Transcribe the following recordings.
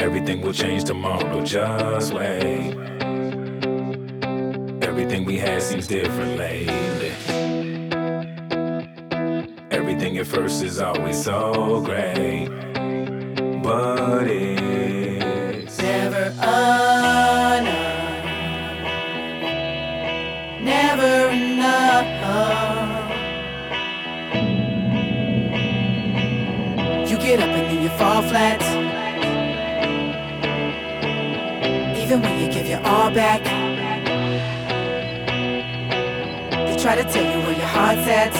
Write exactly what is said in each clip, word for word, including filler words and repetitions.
Everything will change tomorrow, just wait. Everything we had seems different lately. Everything at first is always so great, but it's never enough, never enough. You get up and then you fall flat, even when you give your all back. They try to tell you where your heart's at.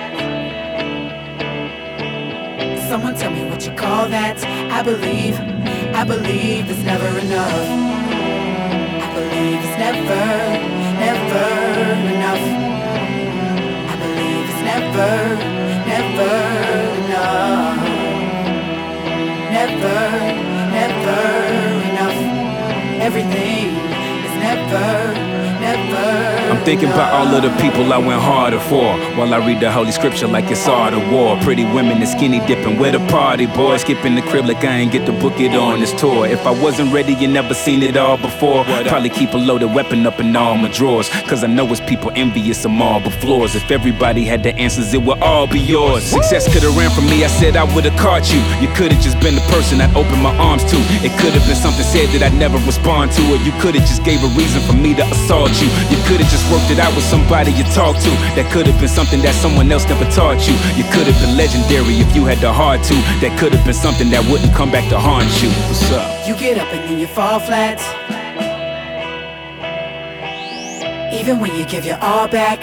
Someone tell me what you call that. I believe, I believe it's never enough. I believe it's never, never enough. I believe it's never, never enough. Never, never enough. Everything is never, never I'm thinking about all of the people I went harder for, while I read the Holy Scripture like it's art of war. Pretty women and skinny dipping, where the party boys, skipping the crib like I ain't get to book it on this tour. If I wasn't ready, you never seen it all before. Probably keep a loaded weapon up in all my drawers, cause I know it's people envious of marble floors. If everybody had the answers, it would all be yours. Success could've ran from me, I said I would've caught you. You could've just been the person I'd open my arms to. It could've been something said that I'd never respond to, or you could've just gave a reason for me to assault you. You could've just worked it out with somebody you talk to. That could've been something that someone else never taught you. You could've been legendary if you had the heart to. That could've been something that wouldn't come back to haunt you. What's up? You get up and then you fall flat, even when you give your all back.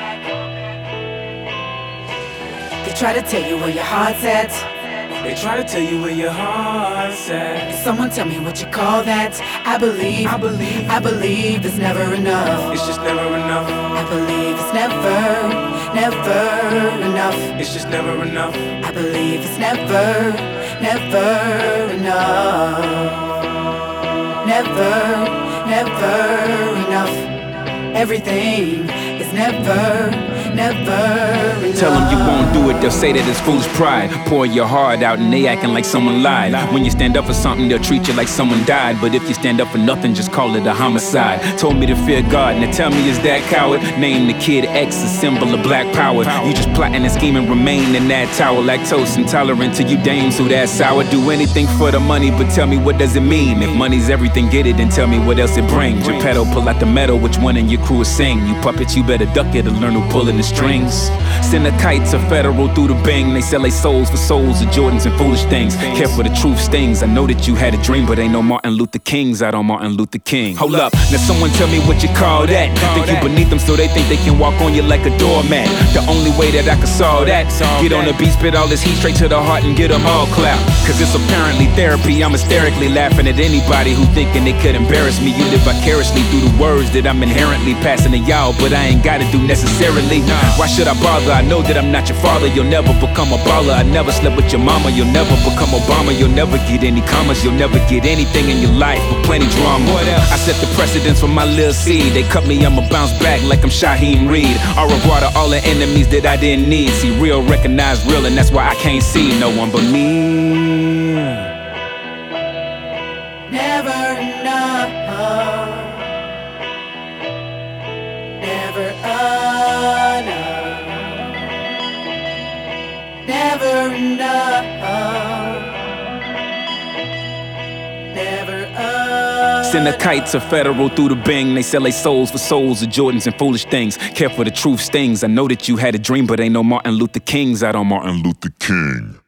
They try to tell you where your heart's at. They try to tell you where your heart's at. Someone tell me what you call that. I believe, I believe, I believe it's never enough. it's just never enough. I believe it's never, never enough. It's just never enough. I believe it's never, never enough. Never, never enough. Everything is never, never enough. Tell them you won't do it, they'll say that it's foolish pride. Pour your heart out and they acting like someone lied. When you stand up for something, they'll treat you like someone died. But if you stand up for nothing, just call it a homicide. Told me to fear God, now tell me is that coward? Name the kid X, a symbol of black power. You just plotting and scheming, remain in that tower. Lactose intolerant to you dames who that sour. Do anything for the money, but tell me what does it mean? If money's everything, get it, then tell me what else it brings. Geppetto, pull out the metal, which one in your crew is sing? You puppets, you better duck it and learn who pulling the strings. Send the kites a federal through the bang. They sell their souls for souls of Jordans and foolish things. Careful, the truth stings. I know that you had a dream, but ain't no Martin Luther Kings out on Martin Luther King. Hold up, now someone tell me what you call that. Think you beneath them so they think they can walk on you like a doormat. The only way that I can solve that, get on the beat, spit all this heat straight to the heart and get them all clap. Cause it's apparently therapy. I'm hysterically laughing at anybody who thinking they could embarrass me. You live vicariously through the words that I'm inherently passing to y'all, but I ain't gotta do necessarily. Why should I bother? I know that I'm not your father. You'll never become a baller. I never slept with your mama. You'll never become Obama. You'll never get any commas. You'll never get anything in your life but plenty drama. I set the precedence for my little seed. They cut me, I'ma bounce back like I'm Shaheem Reed. Au revoir to all the enemies that I didn't need. See, real recognize real, and that's why I can't see no one but me. Never enough. Never enough. Never enough. Never enough. Send the kites a federal through the bang. They sell their souls for souls of Jordans and foolish things. Careful, the truth stings. I know that you had a dream, but ain't no Martin Luther Kings out on Martin Luther King.